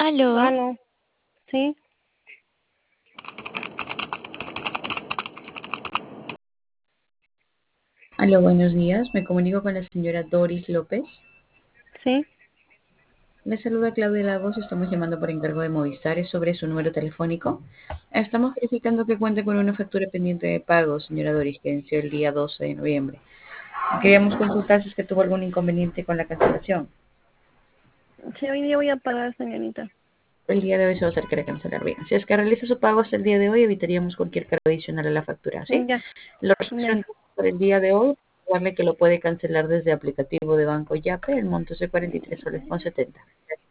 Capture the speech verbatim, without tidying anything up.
Aló, Bueno, sí, Aló, buenos días. Me comunico con la señora Doris López. sí, Le saluda Claudia Lagos. Estamos llamando por encargo de Movistar. Es sobre su número telefónico. Estamos verificando que cuenta con una factura pendiente de pago, señora Doris, que venció el día doce de noviembre. Queríamos consultar si es que tuvo algún inconveniente con la cancelación. sí, hoy día voy a pagar, señorita. El día de hoy se va a hacer que cancelar bien. Si es que realiza su pago hasta el día de hoy, evitaríamos cualquier cargo adicional a la factura, ¿sí? Ya, Lo ya, resuelven por el día de hoy. Darle que lo puede cancelar desde aplicativo de Banco Yape. El monto es de cuarenta y tres soles con setenta.